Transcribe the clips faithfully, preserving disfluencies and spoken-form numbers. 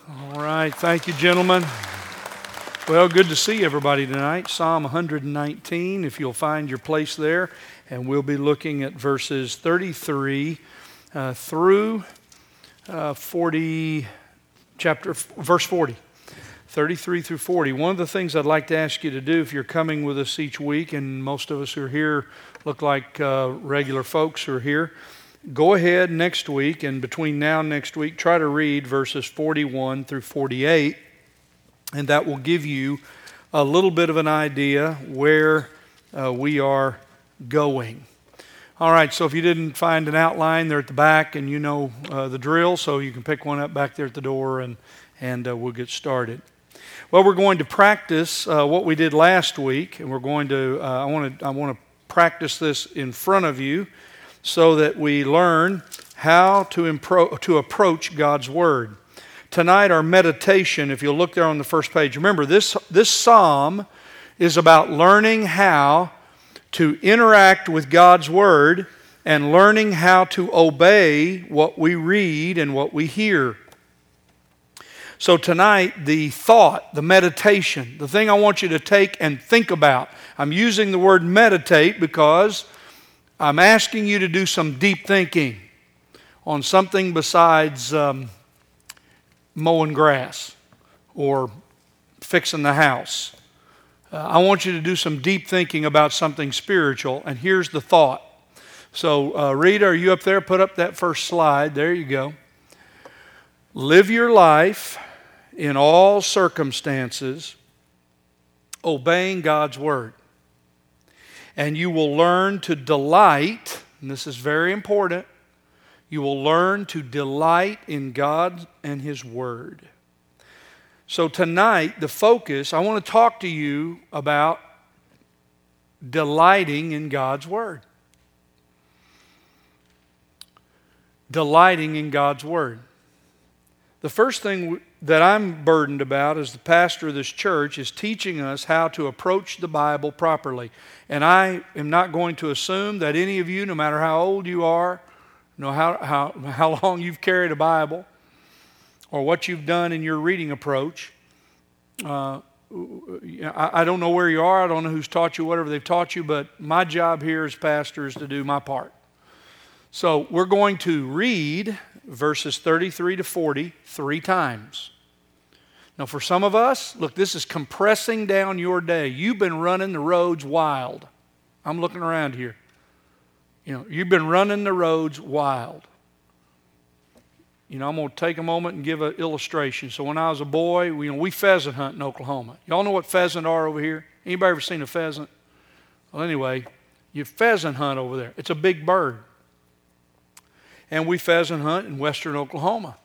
All right, thank you, gentlemen. Well, good to see everybody tonight. Psalm one nineteen, if you'll find your place there, and we'll be looking at verses thirty-three uh, through uh, forty, chapter verse forty. thirty-three through forty. One of the things I'd like to ask you to do if you're coming with us each week, and most of us who are here look like uh, regular folks who are here, go ahead next week, and between now and next week, try to read verses forty-one through forty-eight, and that will give you a little bit of an idea where uh, we are going. All right, so if you didn't find an outline, they're at the back, and you know uh, the drill, so you can pick one up back there at the door, and, and uh, we'll get started. Well, we're going to practice uh, what we did last week, and we're going to, uh, I want to I want to practice this in front of you, so that we learn how to, impro- to approach God's Word. Tonight, our meditation, if you'll look there on the first page, remember this, this psalm is about learning how to interact with God's Word and learning how to obey what we read and what we hear. So tonight, the thought, the meditation, the thing I want you to take and think about, I'm using the word meditate because I'm asking you to do some deep thinking on something besides um, mowing grass or fixing the house. Uh, I want you to do some deep thinking about something spiritual, and here's the thought. So, uh, Rita, are you up there? Put up that first slide. There you go. Live your life in all circumstances obeying God's Word. And you will learn to delight, and this is very important, you will learn to delight in God and His Word. So tonight, the focus, I want to talk to you about delighting in God's Word. Delighting in God's Word. The first thing that I'm burdened about as the pastor of this church is teaching us how to approach the Bible properly. And I am not going to assume that any of you, no matter how old you are, know how, how, how long you've carried a Bible, or what you've done in your reading approach. Uh, I, I don't know where you are. I don't know who's taught you whatever they've taught you, but my job here as pastor is to do my part. So we're going to read verses thirty-three to forty three times. Now for some of us, look, this is compressing down your day. You've been running the roads wild. I'm looking around here. You know, you've been running the roads wild. You know, I'm going to take a moment and give an illustration. So when I was a boy, we, you know, we pheasant hunt in Oklahoma. Y'all know what pheasant are over here? Anybody ever seen a pheasant? Well, anyway, you pheasant hunt over there. It's a big bird. And we pheasant hunt in western Oklahoma.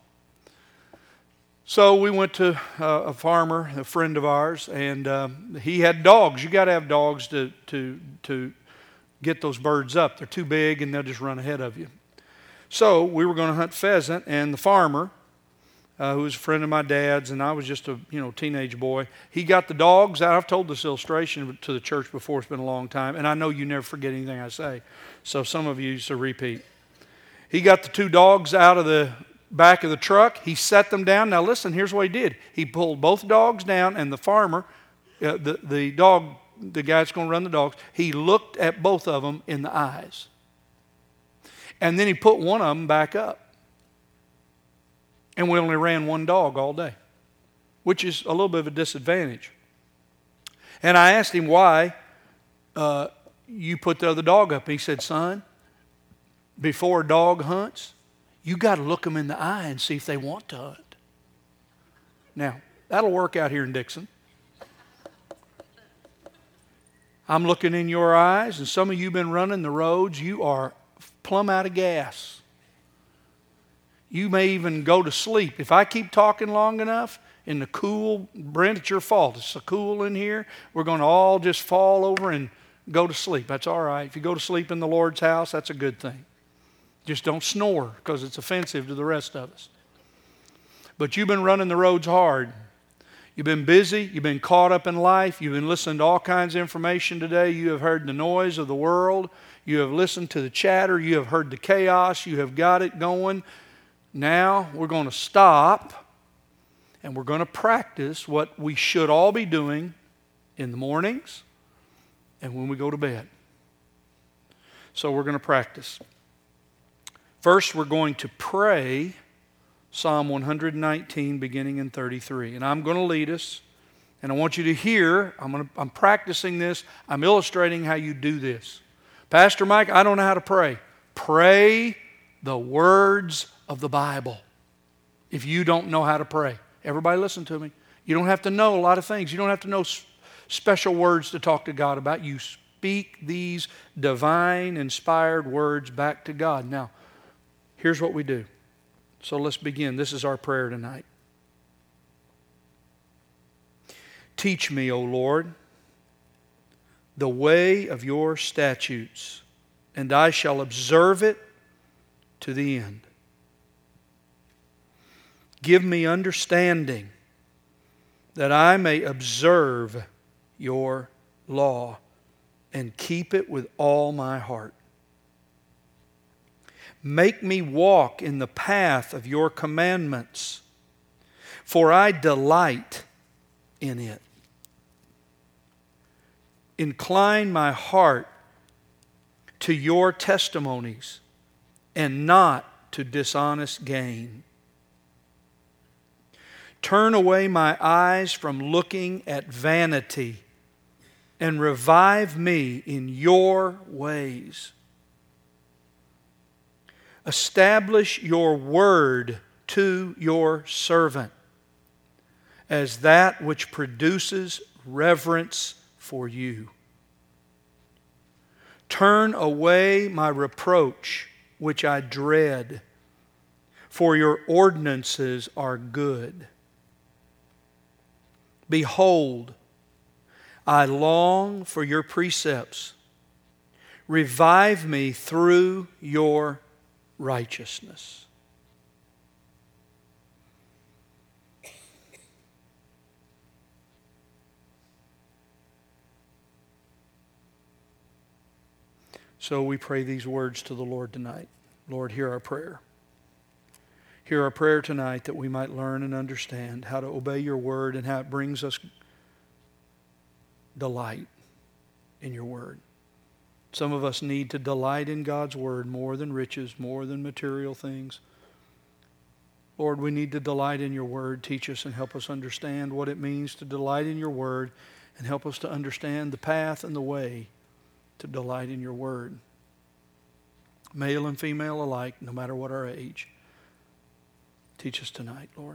So we went to uh, a farmer, a friend of ours, and um, he had dogs. You got to have dogs to, to, to get those birds up. They're too big and they'll just run ahead of you. So we were going to hunt pheasant, and the farmer, uh, who was a friend of my dad's, and I was just a you know teenage boy, he got the dogs out. I've told this illustration to the church before. It's been a long time, and I know you never forget anything I say. So some of you used to repeat. He got the two dogs out of the back of the truck. He set them down. Now listen, here's what he did. He pulled both dogs down, and the farmer, uh, the, the dog, the guy that's going to run the dogs, he looked at both of them in the eyes. And then he put one of them back up. And we only ran one dog all day, which is a little bit of a disadvantage. And I asked him why uh, you put the other dog up. He said, son, before a dog hunts, you got to look them in the eye and see if they want to hunt. Now, that'll work out here in Dixon. I'm looking in your eyes, and some of you have been running the roads. You are plumb out of gas. You may even go to sleep. If I keep talking long enough in the cool, Brent, it's your fault. It's so cool in here. We're going to all just fall over and go to sleep. That's all right. If you go to sleep in the Lord's house, that's a good thing. Just don't snore because it's offensive to the rest of us. But you've been running the roads hard. You've been busy. You've been caught up in life. You've been listening to all kinds of information today. You have heard the noise of the world. You have listened to the chatter. You have heard the chaos. You have got it going. Now we're going to stop And we're going to practice what we should all be doing in the mornings and when we go to bed. So we're going to practice. First, we're going to pray Psalm one nineteen, beginning in thirty-three. And I'm going to lead us. And I want you to hear, I'm, going to, I'm practicing this. I'm illustrating how you do this. Pastor Mike, I don't know how to pray. Pray the words of the Bible if you don't know how to pray. Everybody listen to me. You don't have to know a lot of things. You don't have to know special words to talk to God about. You speak these divine, inspired words back to God. Now, here's what we do. So let's begin. This is our prayer tonight. Teach me, O Lord, the way of your statutes, and I shall observe it to the end. Give me understanding that I may observe your law and keep it with all my heart. Make me walk in the path of your commandments, for I delight in it. Incline my heart to your testimonies and not to dishonest gain. Turn away my eyes from looking at vanity and revive me in your ways. Establish your word to your servant as that which produces reverence for you. Turn away my reproach, which I dread, for your ordinances are good. Behold, I long for your precepts. Revive me through your righteousness. So we pray these words to the Lord tonight. Lord, hear our prayer. Hear our prayer tonight that we might learn and understand how to obey your word and how it brings us delight in your word. Some of us need to delight in God's word more than riches, more than material things. Lord, we need to delight in your word. Teach us and help us understand what it means to delight in your word, and help us to understand the path and the way to delight in your word. Male and female alike, no matter what our age. Teach us tonight, Lord.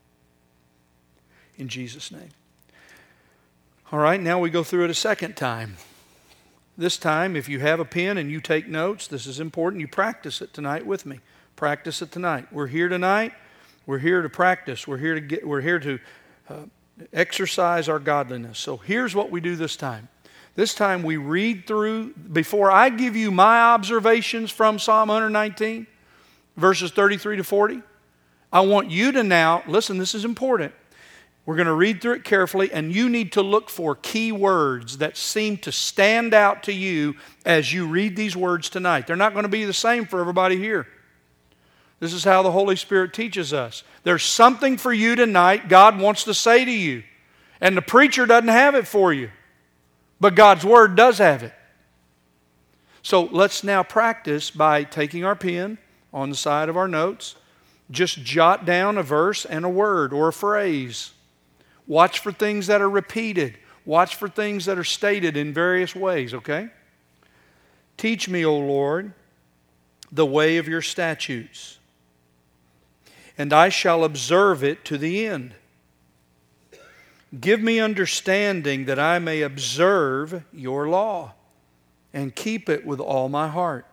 In Jesus' name. All right, now we go through it a second time. This time, if you have a pen and you take notes, this is important. You practice it tonight with me. Practice it tonight. We're here tonight. We're here to practice. We're here to get. We're here to uh, exercise our godliness. So here's what we do this time. This time we read through, before I give you my observations from Psalm one nineteen, verses thirty-three to forty, I want you to now, listen, this is important. We're going to read through it carefully, and you need to look for key words that seem to stand out to you as you read these words tonight. They're not going to be the same for everybody here. This is how the Holy Spirit teaches us. There's something for you tonight God wants to say to you, and the preacher doesn't have it for you. But God's Word does have it. So let's now practice by taking our pen on the side of our notes. Just jot down a verse and a word or a phrase. Watch for things that are repeated. Watch for things that are stated in various ways, okay? Teach me, O Lord, the way of your statutes, and I shall observe it to the end. Give me understanding that I may observe your law and keep it with all my heart.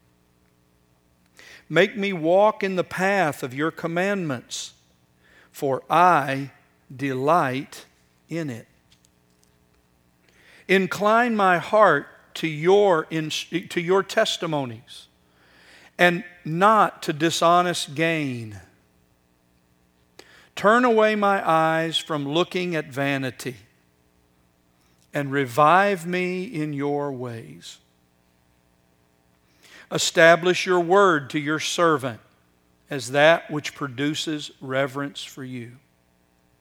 Make me walk in the path of your commandments, for I delight in it. Incline my heart to your, to your testimonies, and not to dishonest gain. Turn away my eyes from looking at vanity, and revive me in your ways. Establish your word to your servant as that which produces reverence for you.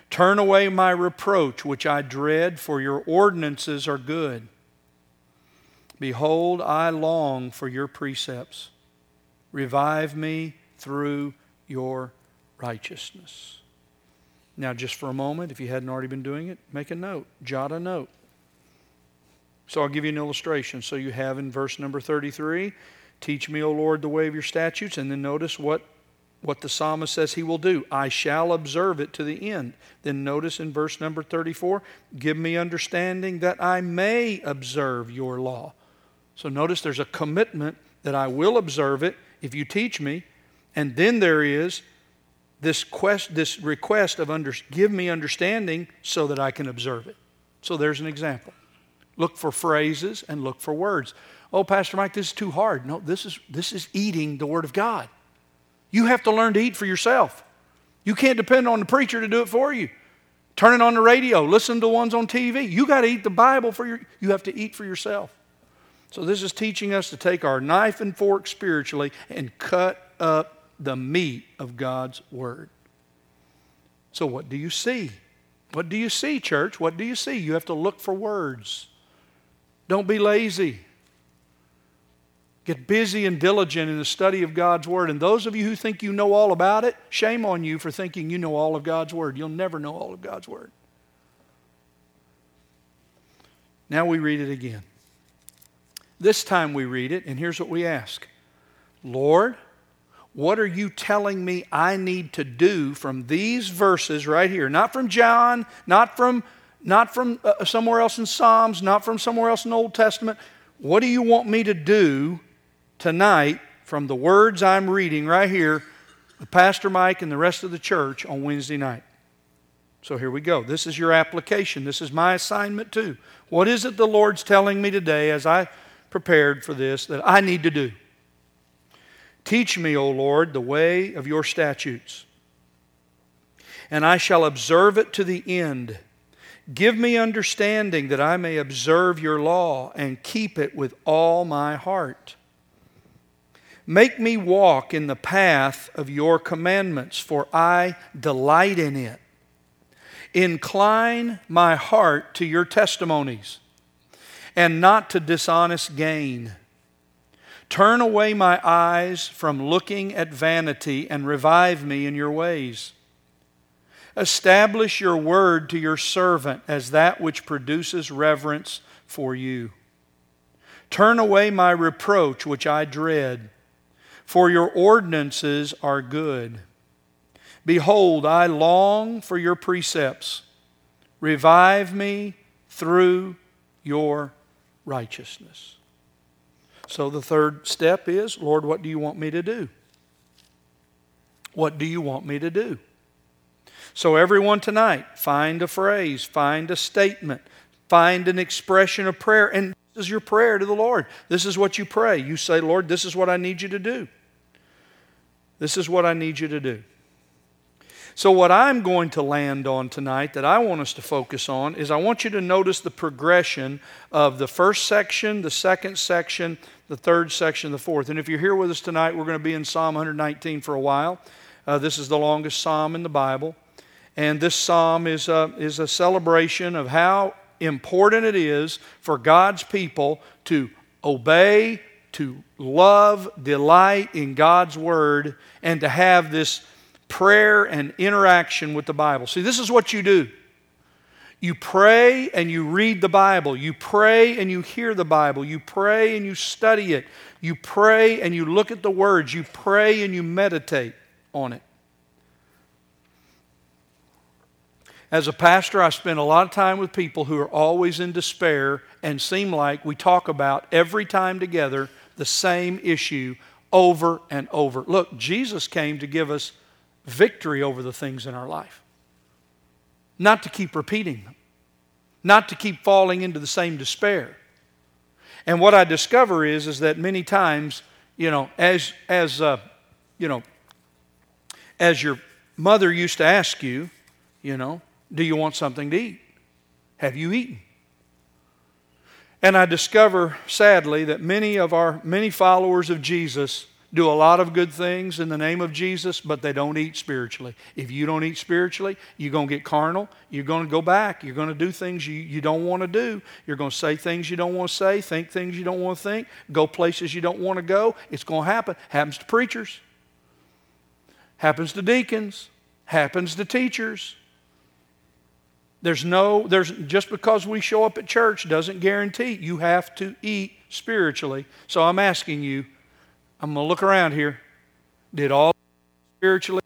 Turn away my reproach, which I dread, for your ordinances are good. Behold, I long for your precepts. Revive me through your righteousness. Now, just for a moment, if you hadn't already been doing it, make a note. Jot a note. So I'll give you an illustration. So you have in verse number thirty-three, teach me, O Lord, the way of your statutes. And then notice what, what the psalmist says he will do. I shall observe it to the end. Then notice in verse number thirty-four, give me understanding that I may observe your law. So notice there's a commitment that I will observe it if you teach me. And then there is this quest, this request of under, give me understanding so that I can observe it. So there's an example. Look for phrases and look for words. Oh, Pastor Mike, this is too hard. No, this is, this is eating the Word of God. You have to learn to eat for yourself. You can't depend on the preacher to do it for you. Turn it on the radio. Listen to the ones on T V. You got to eat the Bible for your, you have to eat for yourself. So this is teaching us to take our knife and fork spiritually and cut up the meat of God's Word. So what do you see? What do you see, church? What do you see? You have to look for words. Don't be lazy. Get busy and diligent in the study of God's Word. And those of you who think you know all about it, shame on you for thinking you know all of God's Word. You'll never know all of God's Word. Now we read it again. This time we read it, and here's what we ask. Lord, what are you telling me I need to do from these verses right here? Not from John, not from, not from uh, somewhere else in Psalms, not from somewhere else in the Old Testament. What do you want me to do tonight from the words I'm reading right here with Pastor Mike and the rest of the church on Wednesday night? So here we go. This is your application. This is my assignment too. What is it the Lord's telling me today as I prepared for this that I need to do? Teach me, O Lord, the way of your statutes, and I shall observe it to the end. Give me understanding that I may observe your law and keep it with all my heart. Make me walk in the path of your commandments, for I delight in it. Incline my heart to your testimonies, and not to dishonest gain. Turn away my eyes from looking at vanity and revive me in your ways. Establish your word to your servant as that which produces reverence for you. Turn away my reproach which I dread, for your ordinances are good. Behold, I long for your precepts. Revive me through your righteousness. So the third step is, Lord, what do you want me to do? What do you want me to do? So everyone tonight, find a phrase, find a statement, find an expression of prayer, and this is your prayer to the Lord. This is what you pray. You say, Lord, this is what I need you to do. This is what I need you to do. So what I'm going to land on tonight that I want us to focus on is I want you to notice the progression of the first section, the second section, the third section, the fourth. And if you're here with us tonight, we're going to be in Psalm one nineteen for a while. Uh, this is the longest psalm in the Bible. And this psalm is a, is a celebration of how important it is for God's people to obey, to love, delight in God's Word, and to have this prayer and interaction with the Bible. See, this is what you do. You pray and you read the Bible. You pray and you hear the Bible. You pray and you study it. You pray and you look at the words. You pray and you meditate on it. As a pastor, I spend a lot of time with people who are always in despair and seem like we talk about every time together the same issue over and over. Look, Jesus came to give us victory over the things in our life. Not to keep repeating them. Not to keep falling into the same despair. And what I discover is, is that many times, you know, as, as uh, you know, as your mother used to ask you, you know, do you want something to eat? Have you eaten? And I discover, sadly, that many of our, many followers of Jesus do a lot of good things in the name of Jesus, but they don't eat spiritually. If you don't eat spiritually, you're going to get carnal. You're going to go back. You're going to do things you, you don't want to do. You're going to say things you don't want to say, think things you don't want to think, go places you don't want to go. It's going to happen. Happens to preachers. Happens to deacons. Happens to teachers. There's no, there's just because we show up at church doesn't guarantee you have to eat spiritually. So I'm asking you, I'm going to look around here. Did all spiritually?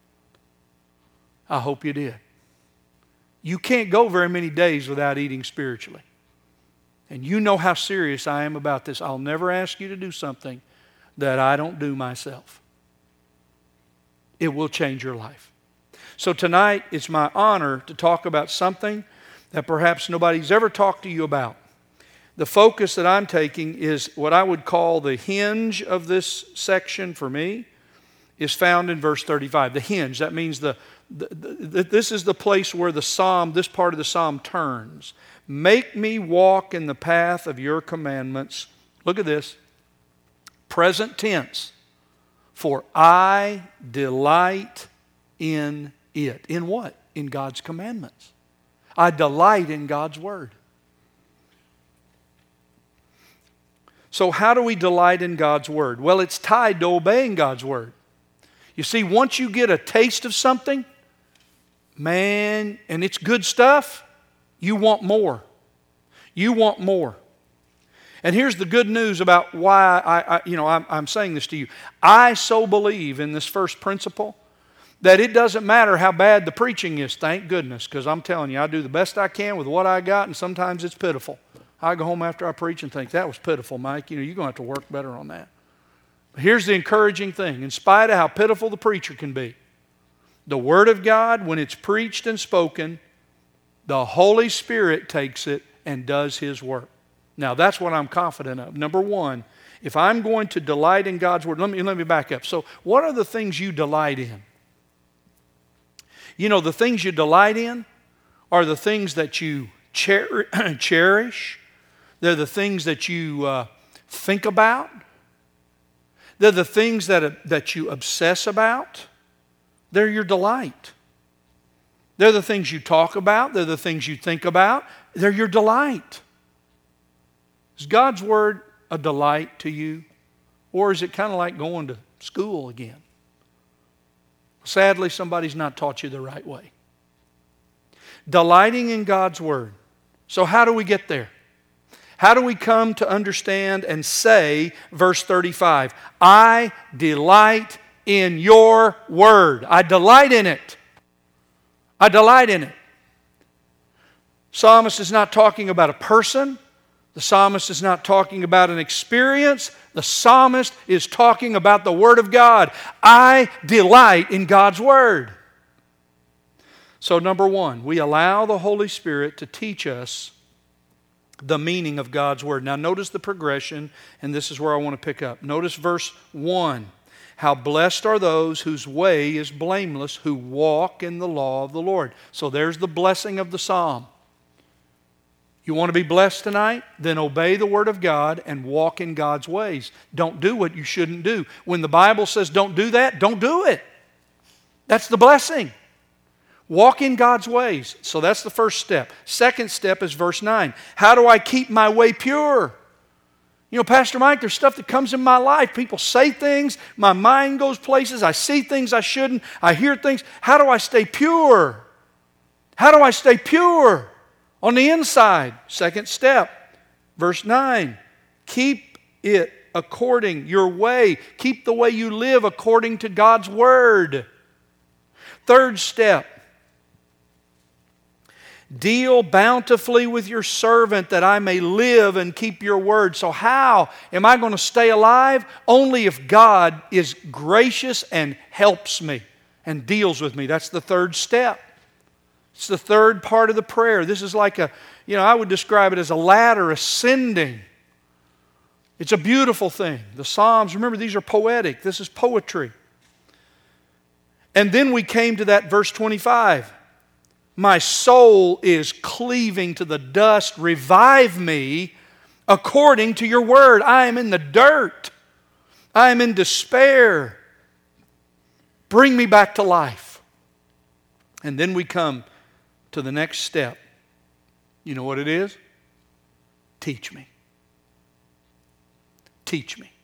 I hope you did. You can't go very many days without eating spiritually. And you know how serious I am about this. I'll never ask you to do something that I don't do myself. It will change your life. So tonight, it's my honor to talk about something that perhaps nobody's ever talked to you about. The focus that I'm taking is what I would call the hinge of this section for me is found in verse thirty-five. The hinge, that means the, the, the this is the place where the psalm, this part of the psalm turns. Make me walk in the path of your commandments. Look at this. Present tense. For I delight in it. In what? In God's commandments. I delight in God's word. So how do we delight in God's word? Well, it's tied to obeying God's word. You see, once you get a taste of something, man, and it's good stuff, you want more. You want more. And here's the good news about why I, I you know, I'm, I'm saying this to you. I so believe in this first principle that it doesn't matter how bad the preaching is, thank goodness, because I'm telling you, I do the best I can with what I got, and sometimes it's pitiful. I go home after I preach and think, that was pitiful, Mike. You know, you're going to have to work better on that. But here's the encouraging thing. In spite of how pitiful the preacher can be, the Word of God, when it's preached and spoken, the Holy Spirit takes it and does His work. Now, that's what I'm confident of. Number one, if I'm going to delight in God's Word, let me, let me back up. So, what are the things you delight in? You know, the things you delight in are the things that you cher- cherish. They're the things that you uh, think about. They're the things that, uh, that you obsess about. They're your delight. They're the things you talk about. They're the things you think about. They're your delight. Is God's Word a delight to you? Or is it kind of like going to school again? Sadly, somebody's not taught you the right way. Delighting in God's Word. So how do we get there? How do we come to understand and say, verse thirty-five, I delight in your word. I delight in it. I delight in it. Psalmist is not talking about a person. The psalmist is not talking about an experience. The psalmist is talking about the Word of God. I delight in God's Word. So number one, we allow the Holy Spirit to teach us the meaning of God's Word. Now notice the progression, and this is where I want to pick up. Notice verse one. How blessed are those whose way is blameless, who walk in the law of the Lord. So there's the blessing of the psalm. You want to be blessed tonight? Then obey the Word of God and walk in God's ways. Don't do what you shouldn't do. When the Bible says don't do that, don't do it. That's the blessing. Walk in God's ways. So that's the first step. Second step is verse nine. How do I keep my way pure? You know, Pastor Mike, there's stuff that comes in my life. People say things. My mind goes places. I see things I shouldn't. I hear things. How do I stay pure? How do I stay pure? On the inside. Second step. Verse nine. Keep it according your way. Keep the way you live according to God's Word. Third step. Deal bountifully with your servant that I may live and keep your word. So how am I going to stay alive? Only if God is gracious and helps me and deals with me. That's the third step. It's the third part of the prayer. This is like a, you know, I would describe it as a ladder ascending. It's a beautiful thing. The Psalms, remember, these are poetic. This is poetry. And then we came to that verse twenty-five. My soul is cleaving to the dust. Revive me according to your word. I am in the dirt. I am in despair. Bring me back to life. And then we come to the next step. You know what it is? Teach me. Teach me.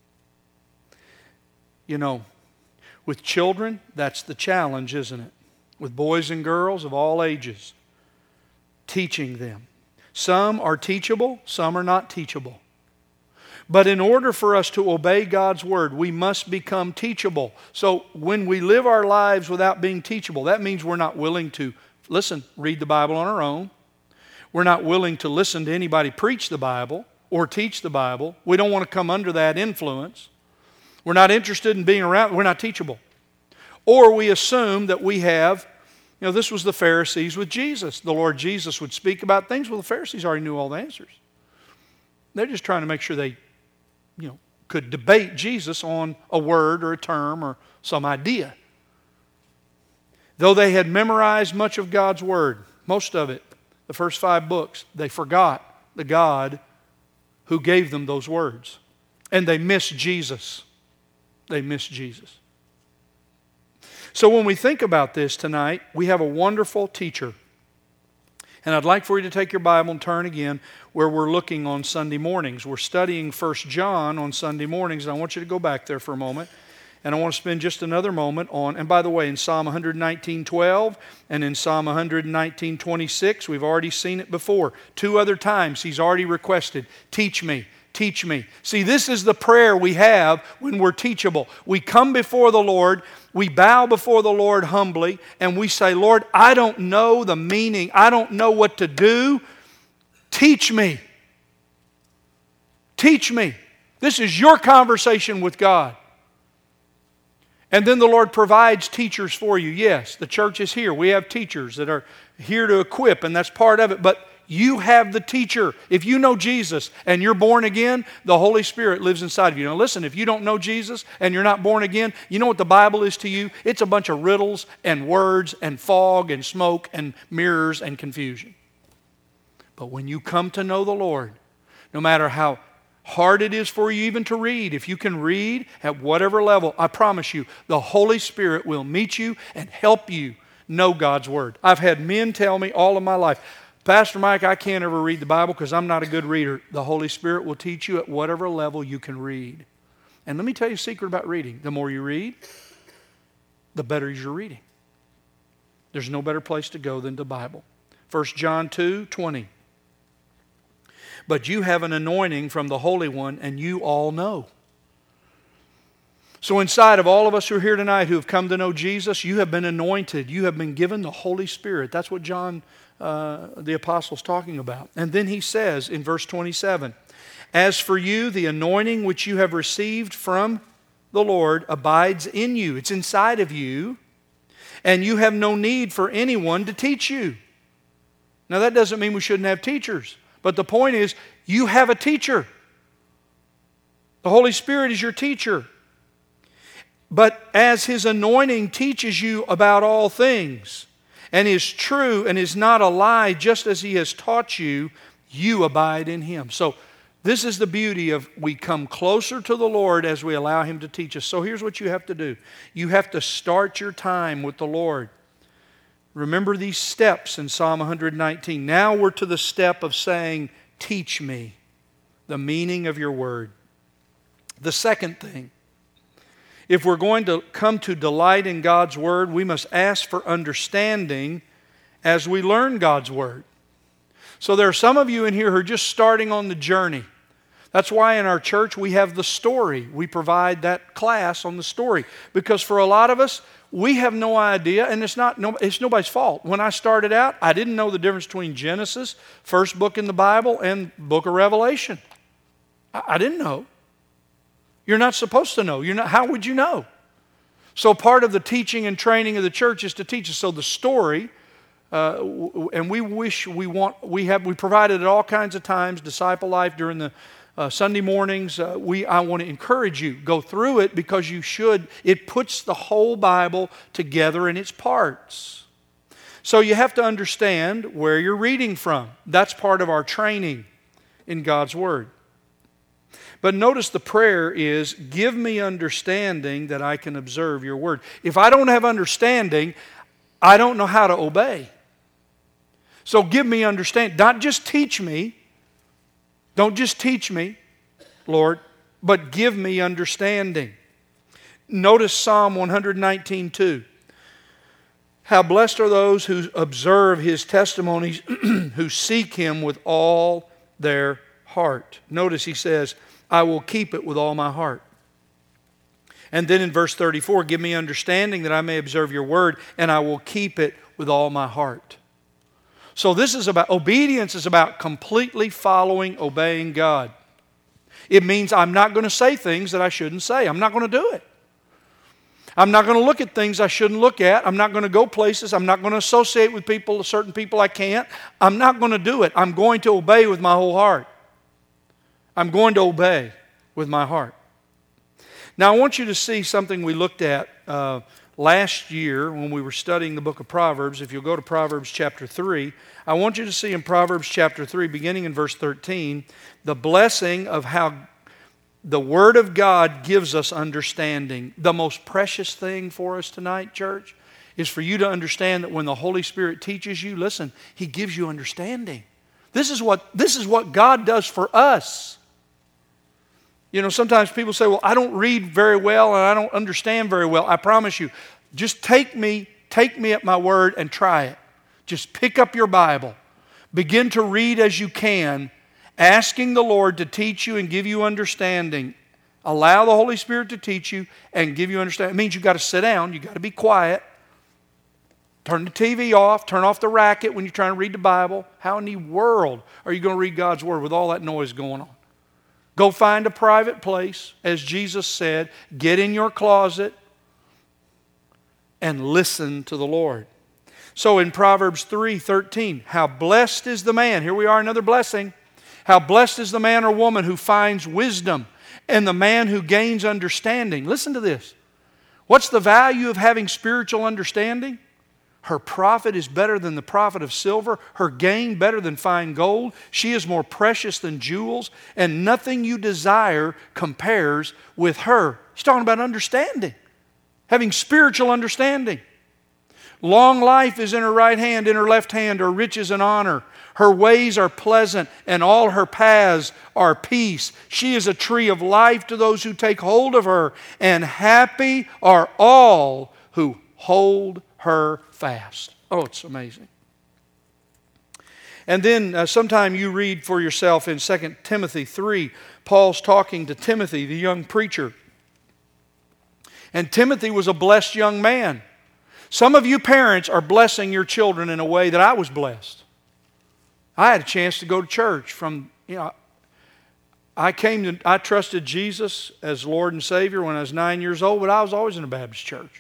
You know, with children, that's the challenge, isn't it? With boys and girls of all ages, teaching them. Some are teachable, some are not teachable. But in order for us to obey God's Word, we must become teachable. So when we live our lives without being teachable, that means we're not willing to, listen, read the Bible on our own. We're not willing to listen to anybody preach the Bible or teach the Bible. We don't want to come under that influence. We're not interested in being around. We're not teachable. Or we assume that we have, you know, this was the Pharisees with Jesus. The Lord Jesus would speak about things. Well, the Pharisees already knew all the answers. They're just trying to make sure they, you know, could debate Jesus on a word or a term or some idea. Though they had memorized much of God's Word, most of it, the first five books, they forgot the God who gave them those words. And they missed Jesus. They missed Jesus. So when we think about this tonight, we have a wonderful teacher. And I'd like for you to take your Bible and turn again where we're looking on Sunday mornings. We're studying First John on Sunday mornings, and I want you to go back there for a moment. And I want to spend just another moment on, and by the way, in Psalm one nineteen twelve and in Psalm one nineteen twenty-six, we've already seen it before. Two other times he's already requested, teach me, teach me. See, this is the prayer we have when we're teachable. We come before the Lord, we bow before the Lord humbly, and we say, Lord, I don't know the meaning. I don't know what to do. Teach me. Teach me. This is your conversation with God. And then the Lord provides teachers for you. Yes, the church is here. We have teachers that are here to equip, and that's part of it. But you have the teacher. If you know Jesus and you're born again, the Holy Spirit lives inside of you. Now listen, if you don't know Jesus and you're not born again, you know what the Bible is to you? It's a bunch of riddles and words and fog and smoke and mirrors and confusion. But when you come to know the Lord, no matter how hard it is for you even to read, if you can read at whatever level, I promise you, the Holy Spirit will meet you and help you know God's Word. I've had men tell me all of my life, Pastor Mike, I can't ever read the Bible because I'm not a good reader. The Holy Spirit will teach you at whatever level you can read. And let me tell you a secret about reading. The more you read, the better is your reading. There's no better place to go than the Bible. First John two twenty. But you have an anointing from the Holy One, and you all know. So inside of all of us who are here tonight who have come to know Jesus, you have been anointed. You have been given the Holy Spirit. That's what John, uh, the Apostle, is talking about. And then he says in verse twenty-seven, as for you, the anointing which you have received from the Lord abides in you. It's inside of you, and you have no need for anyone to teach you. Now that doesn't mean we shouldn't have teachers. But the point is, you have a teacher. The Holy Spirit is your teacher. But as His anointing teaches you about all things, and is true and is not a lie, just as He has taught you, you abide in Him. So this is the beauty of we come closer to the Lord as we allow Him to teach us. So here's what you have to do. You have to start your time with the Lord. Remember these steps in Psalm one nineteen. Now we're to the step of saying, teach me the meaning of your word. The second thing, if we're going to come to delight in God's word, we must ask for understanding as we learn God's word. So there are some of you in here who are just starting on the journey. That's why in our church we have the story. We provide that class on the story. Because for a lot of us, we have no idea, and it's not no, it's nobody's fault. When I started out, I didn't know the difference between Genesis, first book in the Bible, and book of Revelation. I, I didn't know. You're not supposed to know. You're not. How would you know? So part of the teaching and training of the church is to teach us. So the story, uh, and we wish we want we have we provided at all kinds of times disciple life during the Uh, Sunday mornings, uh, we I want to encourage you, go through it because you should. It puts the whole Bible together in its parts. So you have to understand where you're reading from. That's part of our training in God's Word. But notice the prayer is, give me understanding that I can observe your word. If I don't have understanding, I don't know how to obey. So give me understanding. Not just teach me. Don't just teach me, Lord, but give me understanding. Notice Psalm one nineteen two. How blessed are those who observe His testimonies, who seek Him with all their heart. Notice he says, I will keep it with all my heart. And then in verse thirty-four, give me understanding that I may observe your word, and I will keep it with all my heart. So this is about, obedience is about completely following, obeying God. It means I'm not going to say things that I shouldn't say. I'm not going to do it. I'm not going to look at things I shouldn't look at. I'm not going to go places. I'm not going to associate with people, certain people I can't. I'm not going to do it. I'm going to obey with my whole heart. I'm going to obey with my heart. Now I want you to see something we looked at uh, last year when we were studying the book of Proverbs. If you'll go to Proverbs chapter three, I want you to see in Proverbs chapter three, beginning in verse thirteen, the blessing of how the Word of God gives us understanding. The most precious thing for us tonight, church, is for you to understand that when the Holy Spirit teaches you, listen, He gives you understanding. This is what, this is what God does for us. You know, sometimes people say, well, I don't read very well and I don't understand very well. I promise you, just take me, take me at my word and try it. Just pick up your Bible. Begin to read as you can, asking the Lord to teach you and give you understanding. Allow the Holy Spirit to teach you and give you understanding. It means you've got to sit down. You've got to be quiet. Turn the T V off. Turn off the racket when you're trying to read the Bible. How in the world are you going to read God's Word with all that noise going on? Go find a private place, as Jesus said. Get in your closet and listen to the Lord. So in Proverbs three thirteen, how blessed is the man. Here we are, another blessing. How blessed is the man or woman who finds wisdom, and the man who gains understanding. Listen to this. What's the value of having spiritual understanding? Her profit is better than the profit of silver. Her gain better than fine gold. She is more precious than jewels. And nothing you desire compares with her. He's talking about understanding. Having spiritual understanding. Long life is in her right hand, in her left hand are riches and honor. Her ways are pleasant, and all her paths are peace. She is a tree of life to those who take hold of her, and happy are all who hold her fast. Oh, it's amazing. And then uh, sometime you read for yourself in Second Timothy three, Paul's talking to Timothy, the young preacher. And Timothy was a blessed young man. Some of you parents are blessing your children in a way that I was blessed. I had a chance to go to church from, you know, I came to, I trusted Jesus as Lord and Savior when I was nine years old, but I was always in a Baptist church.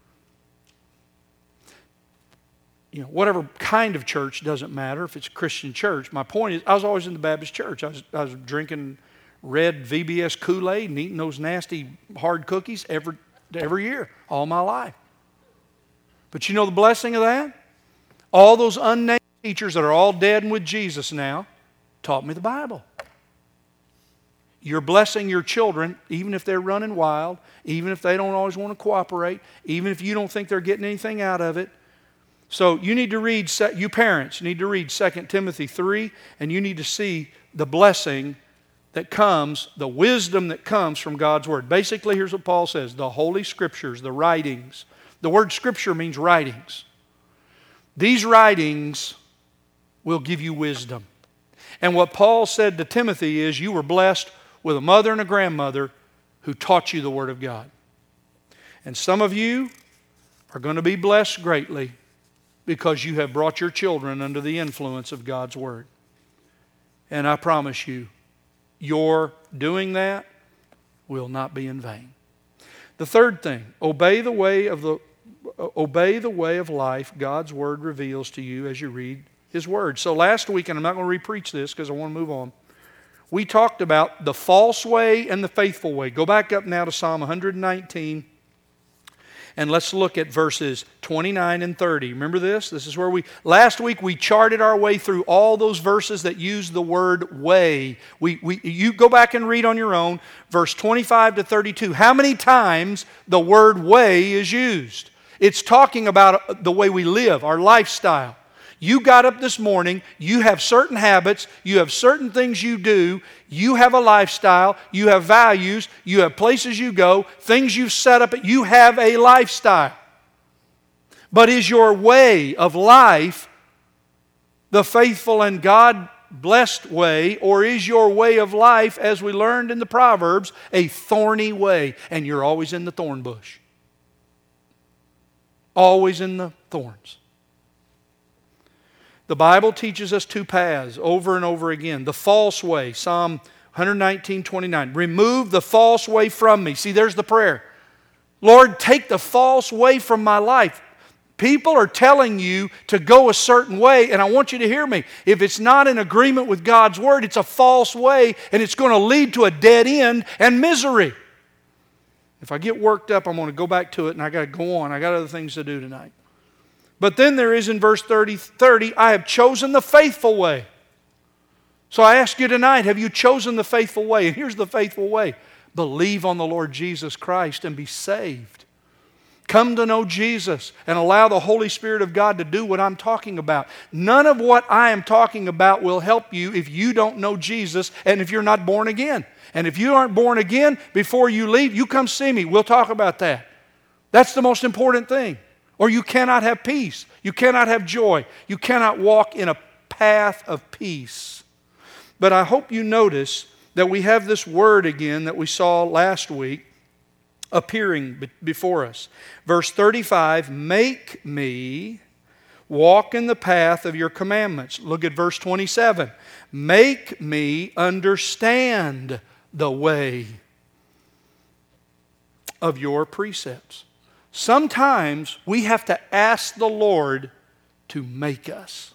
You know, whatever kind of church doesn't matter if it's a Christian church. My point is, I was always in the Baptist church. I was, I was drinking red V B S Kool-Aid and eating those nasty hard cookies every, every year, all my life. But you know the blessing of that? All those unnamed teachers that are all dead and with Jesus now taught me the Bible. You're blessing your children, even if they're running wild, even if they don't always want to cooperate, even if you don't think they're getting anything out of it. So you need to read, you parents need to read Second Timothy three, and you need to see the blessing that comes, the wisdom that comes from God's Word. Basically, here's what Paul says, the Holy Scriptures, the writings. The word Scripture means writings. These writings will give you wisdom. And what Paul said to Timothy is, you were blessed with a mother and a grandmother who taught you the Word of God. And some of you are going to be blessed greatly because you have brought your children under the influence of God's Word. And I promise you, your doing that will not be in vain. The third thing, obey the way of the obey the way of life God's Word reveals to you as you read His Word. So last week, and I'm not going to re-preach this because I want to move on, we talked about the false way and the faithful way. Go back up now to Psalm one nineteen. And let's look at verses twenty-nine and thirty. Remember this? This is where we, last week we charted our way through all those verses that use the word way. We, we, you go back and read on your own, verse twenty-five to thirty-two. How many times the word way is used? It's talking about the way we live, our lifestyle. You got up this morning, you have certain habits, you have certain things you do, you have a lifestyle, you have values, you have places you go, things you've set up, you have a lifestyle. But is your way of life the faithful and God-blessed way, or is your way of life, as we learned in the Proverbs, a thorny way, and you're always in the thorn bush? Always in the thorns. The Bible teaches us two paths over and over again. The false way, Psalm one nineteen, twenty-nine. Remove the false way from me. See, there's the prayer. Lord, take the false way from my life. People are telling you to go a certain way, and I want you to hear me. If it's not in agreement with God's Word, it's a false way, and it's going to lead to a dead end and misery. If I get worked up, I'm going to go back to it, and I got to go on. I got other things to do tonight. But then there is in verse thirty, thirty, I have chosen the faithful way. So I ask you tonight, have you chosen the faithful way? And here's the faithful way. Believe on the Lord Jesus Christ and be saved. Come to know Jesus and allow the Holy Spirit of God to do what I'm talking about. None of what I am talking about will help you if you don't know Jesus and if you're not born again. And if you aren't born again, before you leave, you come see me. We'll talk about that. That's the most important thing. Or you cannot have peace. You cannot have joy. You cannot walk in a path of peace. But I hope you notice that we have this word again that we saw last week appearing before us. Verse thirty-five, make me walk in the path of your commandments. Look at verse twenty-seven. Make me understand the way of your precepts. Sometimes we have to ask the Lord to make us.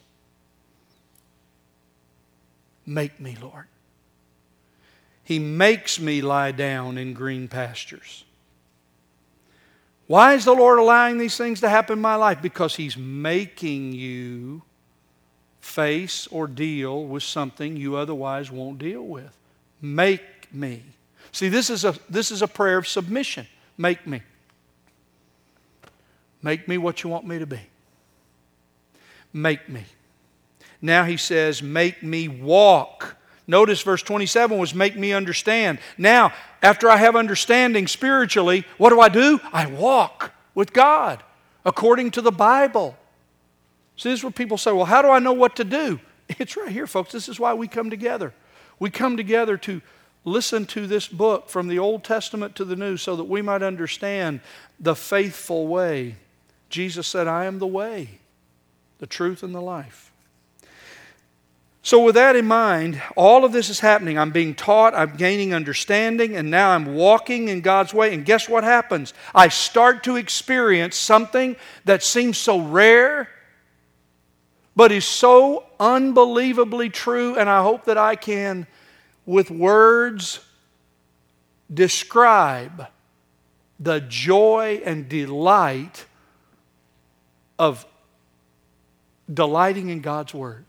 Make me, Lord. He makes me lie down in green pastures. Why is the Lord allowing these things to happen in my life? Because He's making you face or deal with something you otherwise won't deal with. Make me. See, this is a, this is a prayer of submission. Make me. Make me what you want me to be. Make me. Now he says, make me walk. Notice verse twenty-seven was make me understand. Now, after I have understanding spiritually, what do I do? I walk with God according to the Bible. See, this is what people say, well, how do I know what to do? It's right here, folks. This is why we come together. We come together to listen to this book from the Old Testament to the New so that we might understand the faithful way. Jesus said, I am the way, the truth, and the life. So with that in mind, all of this is happening. I'm being taught, I'm gaining understanding, and now I'm walking in God's way. And guess what happens? I start to experience something that seems so rare, but is so unbelievably true, and I hope that I can, with words, describe the joy and delight of delighting in God's Word.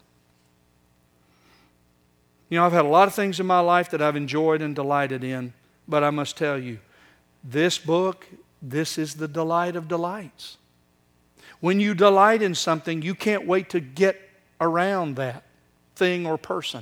You know, I've had a lot of things in my life that I've enjoyed and delighted in, but I must tell you, this book, this is the delight of delights. When you delight in something, you can't wait to get around that thing or person.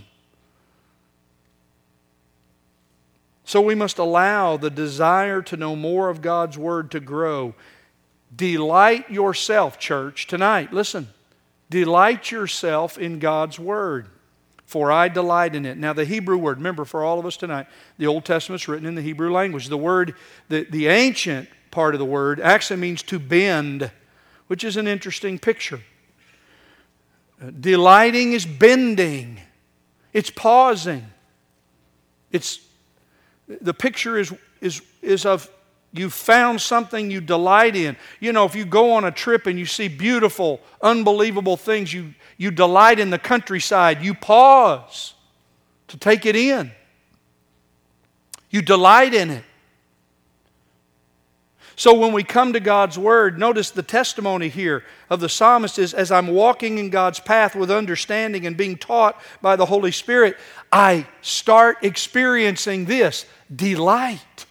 So we must allow the desire to know more of God's Word to grow. Delight yourself, church, tonight. Listen. Delight yourself in God's Word, for I delight in it. Now the Hebrew word, remember for all of us tonight, the Old Testament's written in the Hebrew language. The word, the, the ancient part of the word actually means to bend, which is an interesting picture. Uh, delighting is bending. It's pausing. It's, the picture is, is, is of you found something you delight in. You know, if you go on a trip and you see beautiful, unbelievable things, you, you delight in the countryside. You pause to take it in. You delight in it. So when we come to God's Word, notice the testimony here of the psalmist is, as I'm walking in God's path with understanding and being taught by the Holy Spirit, I start experiencing this delight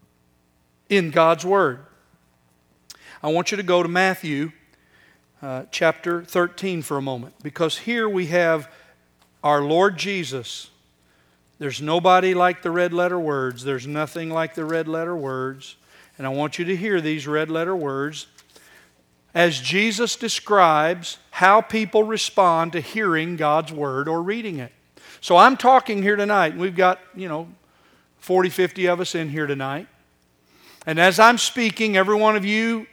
in God's Word. I want you to go to Matthew uh, chapter thirteen for a moment, because here we have our Lord Jesus. There's nobody like the red letter words. There's nothing like the red letter words. And I want you to hear these red letter words as Jesus describes how people respond to hearing God's Word or reading it. So I'm talking here tonight, and we've got, you know, forty, fifty of us in here tonight. And as I'm speaking, every one of you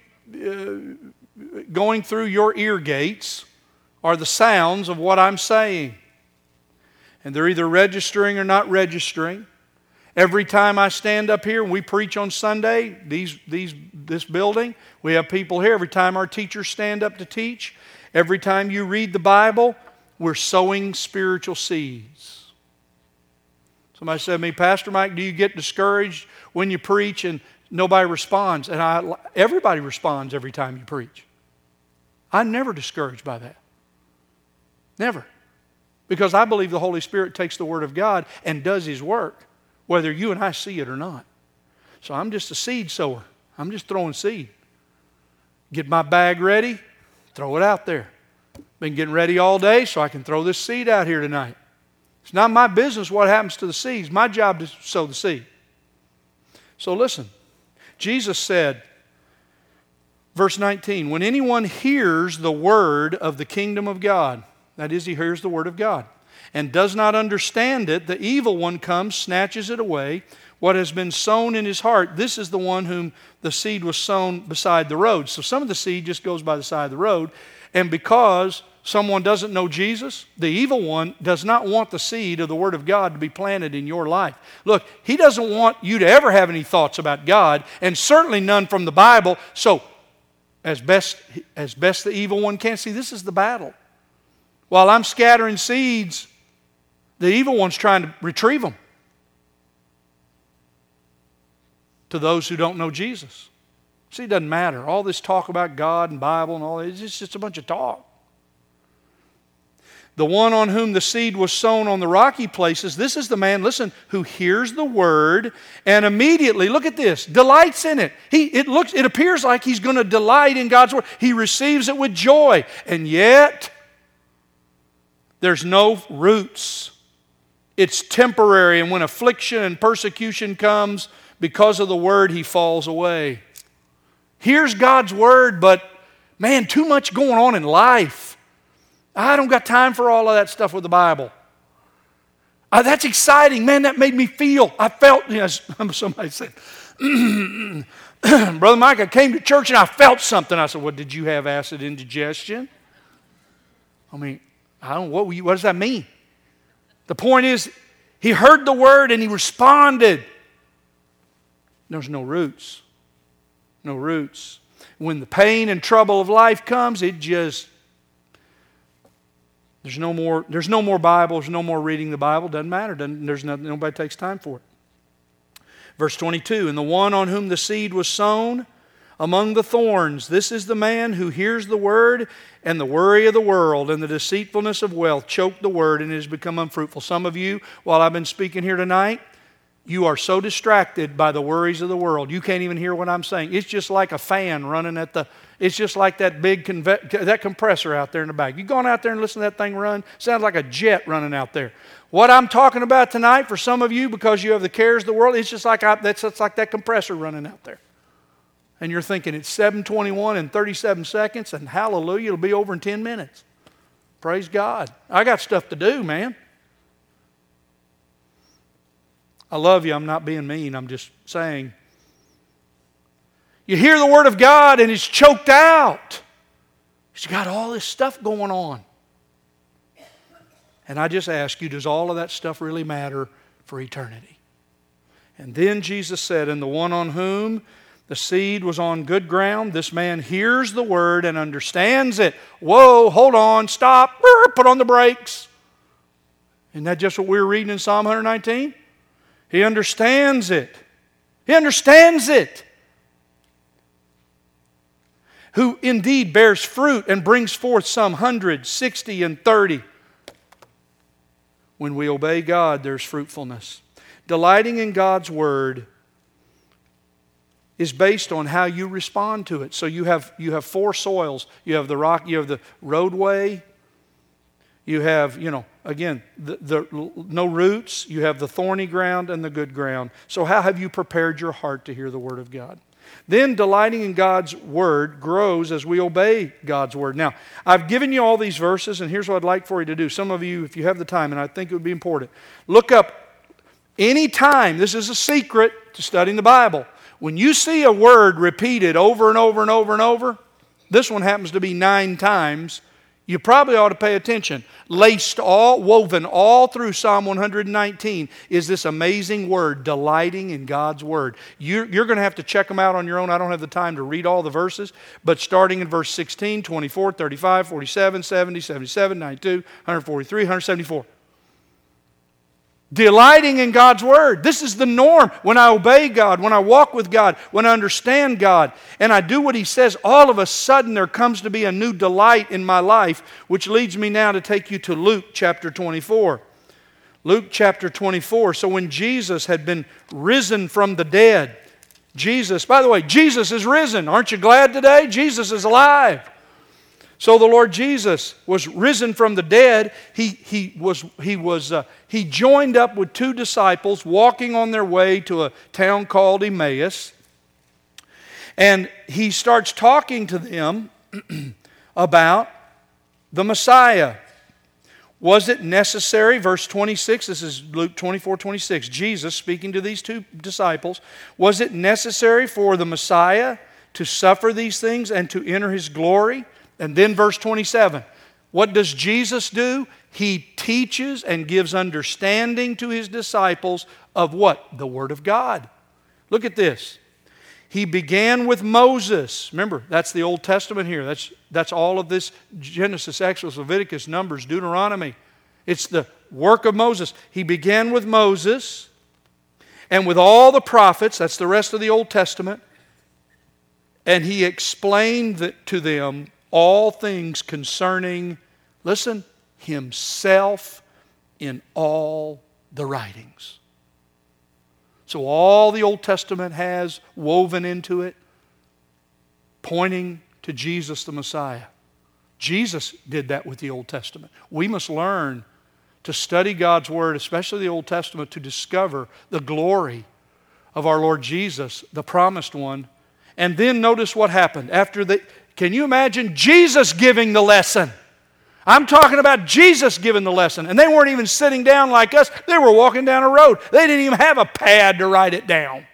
uh, going through your ear gates are the sounds of what I'm saying. And they're either registering or not registering. Every time I stand up here and we preach on Sunday, these, these, this building, we have people here. Every time our teachers stand up to teach, every time you read the Bible, we're sowing spiritual seeds. Somebody said to me, Pastor Mike, do you get discouraged when you preach and nobody responds? And I, everybody responds every time you preach. I'm never discouraged by that. Never. Because I believe the Holy Spirit takes the Word of God and does His work, whether you and I see it or not. So I'm just a seed sower. I'm just throwing seed. Get my bag ready, throw it out there. Been getting ready all day so I can throw this seed out here tonight. It's not my business what happens to the seeds. My job is to sow the seed. So listen, Jesus said, verse nineteen, when anyone hears the word of the kingdom of God, that is, he hears the word of God, and does not understand it, the evil one comes, snatches it away. What has been sown in his heart, this is the one whom the seed was sown beside the road. So some of the seed just goes by the side of the road. And because someone doesn't know Jesus, the evil one does not want the seed of the Word of God to be planted in your life. Look, he doesn't want you to ever have any thoughts about God, and certainly none from the Bible. So as best, as best the evil one can, see, this is the battle. While I'm scattering seeds, the evil one's trying to retrieve them to those who don't know Jesus. See, it doesn't matter. All this talk about God and Bible and all that, it's just a bunch of talk. The one on whom the seed was sown on the rocky places, this is the man, listen, who hears the word and immediately, look at this, delights in it. He, it looks, it appears like he's going to delight in God's word. He receives it with joy. And yet, there's no roots. It's temporary, and when affliction and persecution comes because of the word, he falls away. Here's God's word, but man, too much going on in life. I don't got time for all of that stuff with the Bible. Uh, that's exciting. Man, that made me feel. I felt, you know, somebody said, Brother Mike, I came to church and I felt something. I said, well, did you have acid indigestion? I mean, I don't know, what, what does that mean? The point is, he heard the word and he responded. There's no roots. No roots. When the pain and trouble of life comes, it just, there's no more, there's no more Bible, there's no more reading the Bible, doesn't matter, doesn't, there's nothing, nobody takes time for it. Verse twenty-two, and the one on whom the seed was sown among the thorns, this is the man who hears the word, and the worry of the world and the deceitfulness of wealth choke the word, and it has become unfruitful. Some of you, while I've been speaking here tonight, you are so distracted by the worries of the world, you can't even hear what I'm saying. It's just like a fan running at the, it's just like that big, conve- that compressor out there in the back. You gone out there and listen to that thing run? Sounds like a jet running out there. What I'm talking about tonight, for some of you, because you have the cares of the world, it's just like, I, that's, that's like that compressor running out there. And you're thinking it's seven twenty-one and thirty-seven seconds, and hallelujah, it'll be over in ten minutes. Praise God. I got stuff to do, man. I love you. I'm not being mean. I'm just saying. You hear the word of God and it's choked out. He's got all this stuff going on. And I just ask you, does all of that stuff really matter for eternity? And then Jesus said, and the one on whom the seed was on good ground, this man hears the word and understands it. Whoa, hold on, stop, put on the brakes. Isn't that just what we were reading in Psalm one nineteen? He understands it. He understands it. who indeed bears fruit and brings forth some hundred, sixty, and thirty. When we obey God, there's fruitfulness. Delighting in God's Word is based on how you respond to it. So you have, you have four soils. You have the rock, you have the roadway, you have, you know, again, the, the no roots, you have the thorny ground and the good ground. So how have you prepared your heart to hear the Word of God? Then delighting in God's Word grows as we obey God's Word. Now, I've given you all these verses, and here's what I'd like for you to do. Some of you, if you have the time, and I think it would be important, look up any time. This is a secret to studying the Bible. When you see a word repeated over and over and over and over, this one happens to be nine times, you probably ought to pay attention. Laced all, woven all through Psalm one hundred nineteen is this amazing word, delighting in God's Word. You're, you're going to have to check them out on your own. I don't have the time to read all the verses, but starting in verse sixteen, twenty-four, thirty-five, forty-seven, seventy, seventy-seven, ninety-two, one forty-three, one seventy-four. Delighting in God's Word. This is the norm. When I obey God, when I walk with God, when I understand God, and I do what He says, all of a sudden there comes to be a new delight in my life, which leads me now to take you to Luke chapter twenty-four. Luke chapter twenty-four. So when Jesus had been risen from the dead, Jesus, by the way, Jesus is risen. Aren't you glad today? Jesus is alive. So the Lord Jesus was risen from the dead. He, he, was, he, was, uh, he joined up with two disciples walking on their way to a town called Emmaus. And He starts talking to them about the Messiah. Was it necessary, verse twenty-six, this is Luke twenty-four, twenty-six, Jesus speaking to these two disciples, was it necessary for the Messiah to suffer these things and to enter His glory? And then verse twenty-seven, what does Jesus do? He teaches and gives understanding to His disciples of what? The Word of God. Look at this. He began with Moses. Remember, that's the Old Testament here. That's, that's all of this Genesis, Exodus, Leviticus, Numbers, Deuteronomy. It's the work of Moses. He began with Moses and with all the prophets. That's the rest of the Old Testament. And He explained to them all things concerning, listen, Himself in all the writings. So all the Old Testament has woven into it, pointing to Jesus the Messiah. Jesus did that with the Old Testament. We must learn to study God's Word, especially the Old Testament, to discover the glory of our Lord Jesus, the promised one. And then notice what happened after the... Can you imagine Jesus giving the lesson? I'm talking about Jesus giving the lesson. And they weren't even sitting down like us. They were walking down a road. They didn't even have a pad to write it down.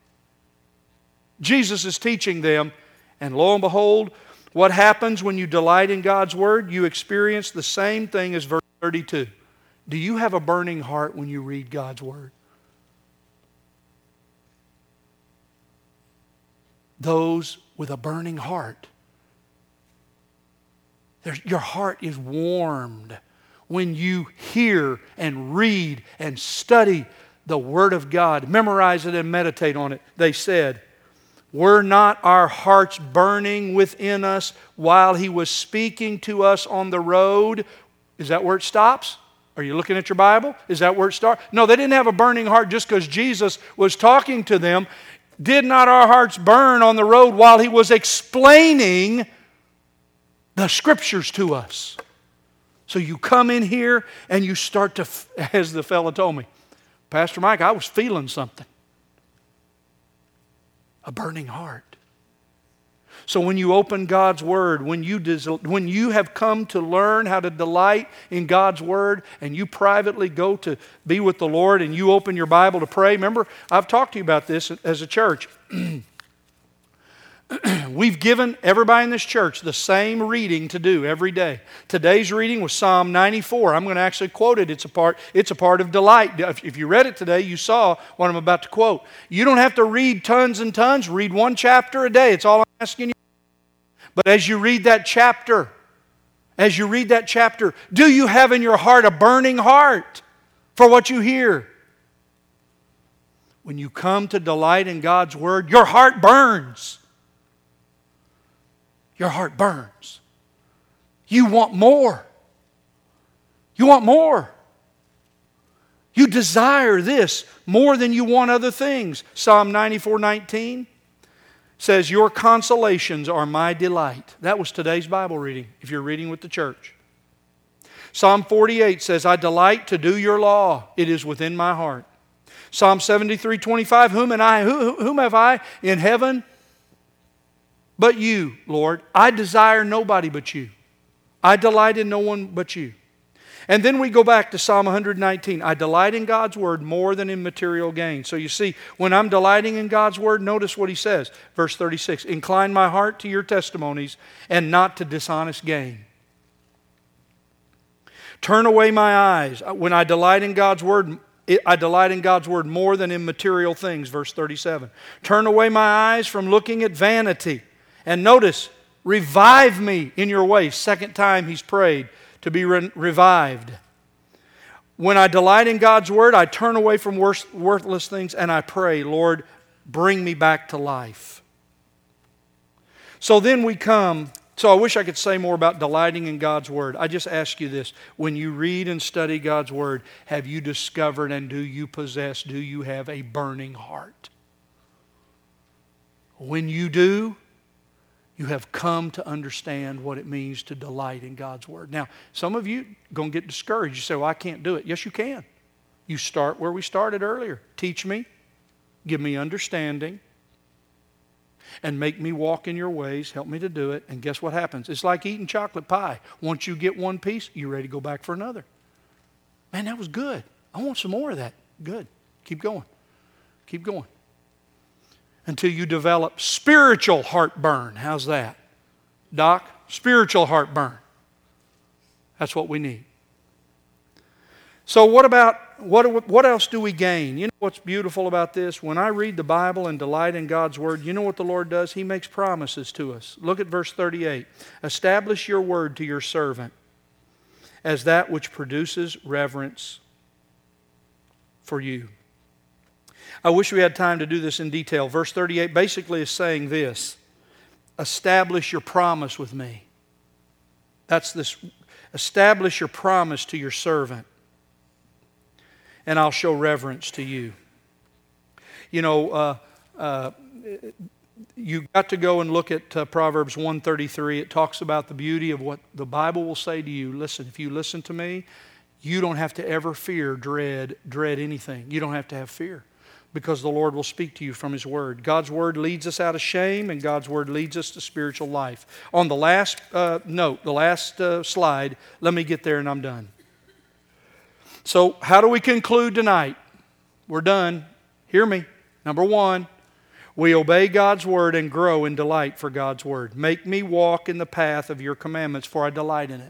Jesus is teaching them. And lo and behold, what happens when you delight in God's Word? You experience the same thing as verse thirty-two. Do you have a burning heart when you read God's Word? Those with a burning heart. Your heart is warmed when you hear and read and study the Word of God. Memorize it and meditate on it. They said, were not our hearts burning within us while He was speaking to us on the road? Is that where it stops? Are you looking at your Bible? Is that where it starts? No, they didn't have a burning heart just because Jesus was talking to them. Did not our hearts burn on the road while He was explaining the Scriptures to us? So you come in here and you start to, as the fellow told me, Pastor Mike, I was feeling something. A burning heart. So when you open God's Word, when you, des- when you have come to learn how to delight in God's Word, and you privately go to be with the Lord and you open your Bible to pray, remember, I've talked to you about this as a church. We've given everybody in this church the same reading to do every day. Today's reading was Psalm ninety-four. I'm going to actually quote it. It's a part, it's a part of delight. If you read it today, you saw what I'm about to quote. You don't have to read tons and tons. Read one chapter a day. It's all I'm asking you. But as you read that chapter, as you read that chapter, do you have in your heart a burning heart for what you hear? When you come to delight in God's Word, your heart burns. Your heart burns. You want more. You want more. You desire this more than you want other things. Psalm ninety-four nineteen says, your consolations are my delight. That was today's Bible reading, if you're reading with the church. Psalm forty-eight says, I delight to do your law. It is within my heart. Psalm seventy-three twenty-five, whom, and I, whom have I in heaven but you, Lord? I desire nobody but you. I delight in no one but you. And then we go back to Psalm one nineteen. I delight in God's Word more than in material gain. So you see, when I'm delighting in God's Word, notice what he says. Verse thirty-six, incline my heart to your testimonies and not to dishonest gain. Turn away my eyes. When I delight in God's Word, I delight in God's Word more than in material things. Verse thirty-seven. Turn away my eyes from looking at vanity. And notice, revive me in your ways. Second time he's prayed to be re- revived. When I delight in God's Word, I turn away from worth- worthless things and I pray, Lord, bring me back to life. So then we come, so I wish I could say more about delighting in God's Word. I just ask you this, when you read and study God's Word, have you discovered and do you possess, do you have a burning heart? When you do, you have come to understand what it means to delight in God's Word. Now, some of you are going to get discouraged. You say, well, I can't do it. Yes, you can. You start where we started earlier. Teach me, give me understanding, and make me walk in your ways. Help me to do it. And guess what happens? It's like eating chocolate pie. Once you get one piece, you're ready to go back for another. Man, that was good. I want some more of that. Good. Keep going. Keep going. Until you develop spiritual heartburn. How's that? Doc, spiritual heartburn. That's what we need. So what about, what, what else do we gain? You know what's beautiful about this? When I read the Bible and delight in God's Word, you know what the Lord does? He makes promises to us. Look at verse thirty-eight. Establish your word to your servant as that which produces reverence for you. I wish we had time to do this in detail. Verse thirty-eight basically is saying this. Establish your promise with me. That's this. Establish your promise to your servant, and I'll show reverence to you. You know, uh, uh, you got to go and look at uh, Proverbs one thirty-three. It talks about the beauty of what the Bible will say to you. Listen, if you listen to me, you don't have to ever fear, dread, dread anything. You don't have to have fear, because the Lord will speak to you from His Word. God's Word leads us out of shame, and God's Word leads us to spiritual life. On the last uh, note, the last uh, slide, let me get there and I'm done. So how do we conclude tonight? We're done. Hear me. Number one, we obey God's Word and grow in delight for God's Word. Make me walk in the path of your commandments, for I delight in it.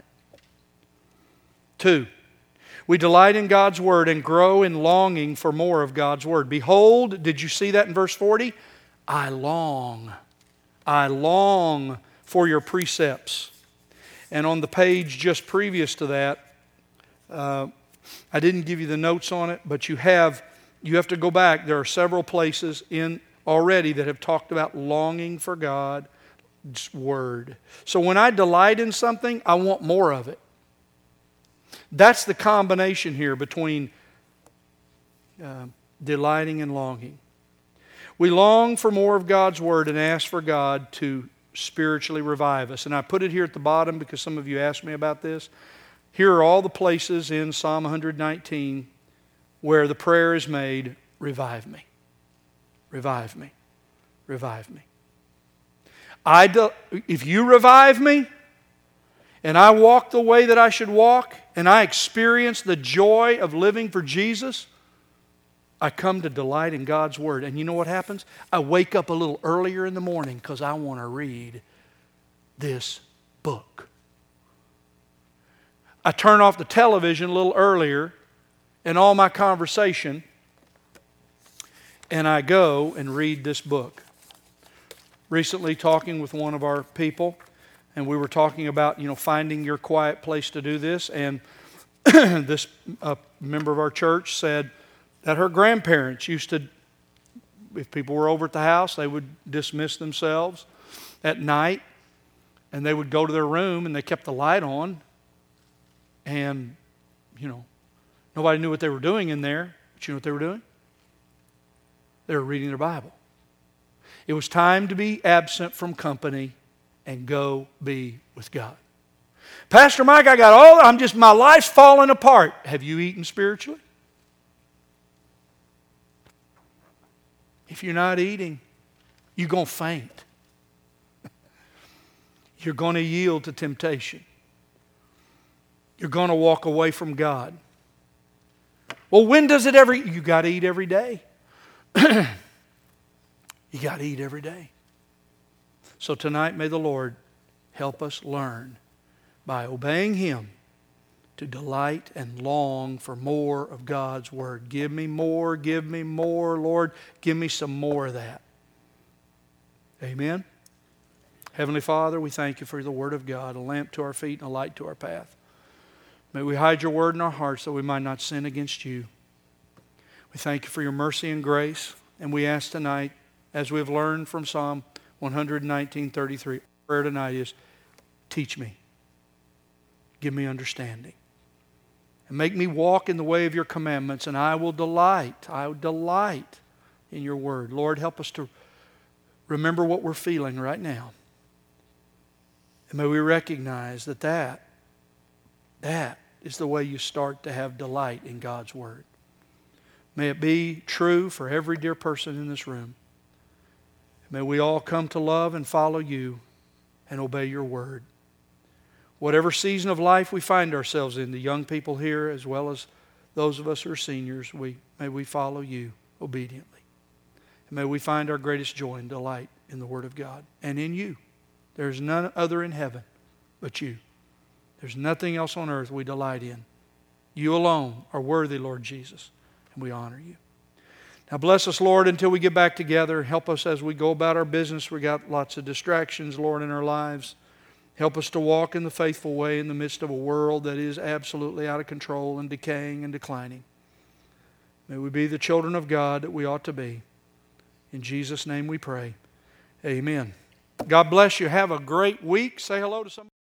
Two, we delight in God's Word and grow in longing for more of God's Word. Behold, did you see that in verse forty? I long. I long for your precepts. And on the page just previous to that, uh, I didn't give you the notes on it, but you have, you have to go back. There are several places in already that have talked about longing for God's Word. So when I delight in something, I want more of it. That's the combination here between uh, delighting and longing. We long for more of God's Word and ask for God to spiritually revive us. And I put it here at the bottom because some of you asked me about this. Here are all the places in Psalm one nineteen where the prayer is made, revive me, revive me, revive me. I do, if you revive me, and I walk the way that I should walk, and I experience the joy of living for Jesus, I come to delight in God's Word. And you know what happens? I wake up a little earlier in the morning because I want to read this book. I turn off the television a little earlier in all my conversation, and I go and read this book. Recently, talking with one of our people, and we were talking about, you know, finding your quiet place to do this. And this uh, member of our church said that her grandparents used to, if people were over at the house, they would dismiss themselves at night And they would go to their room and they kept the light on. And, you know, nobody knew what they were doing in there. But you know what they were doing? They were reading their Bible. It was time to be absent from company and go be with God. Pastor Mike, I got all, I'm just, my life's falling apart. Have you eaten spiritually? If you're not eating, you're going to faint. You're going to yield to temptation. You're going to walk away from God. Well, when does it ever, you got to eat every day. You got to eat every day. So tonight, may the Lord help us learn by obeying Him to delight and long for more of God's Word. Give me more, give me more, Lord. Give me some more of that. Amen. Heavenly Father, we thank you for the Word of God, a lamp to our feet and a light to our path. May we hide your Word in our hearts so we might not sin against you. We thank you for your mercy and grace, and we ask tonight, as we've learned from Psalm one nineteen thirty-three, prayer tonight is, teach me. Give me understanding. And make me walk in the way of your commandments, and I will delight. I will delight in your word. Lord, help us to remember what we're feeling right now. And may we recognize that that, that is the way you start to have delight in God's word. May it be true for every dear person in this room. May we all come to love and follow you and obey your word. Whatever season of life we find ourselves in, the young people here as well as those of us who are seniors, we, may we follow you obediently. And may we find our greatest joy and delight in the Word of God and in you. There's none other in heaven but you. There's nothing else on earth we delight in. You alone are worthy, Lord Jesus, and we honor you. Now bless us, Lord, until we get back together. Help us as we go about our business. We got lots of distractions, Lord, in our lives. Help us to walk in the faithful way in the midst of a world that is absolutely out of control and decaying and declining. May we be the children of God that we ought to be. In Jesus' name we pray. Amen. God bless you. Have a great week. Say hello to somebody.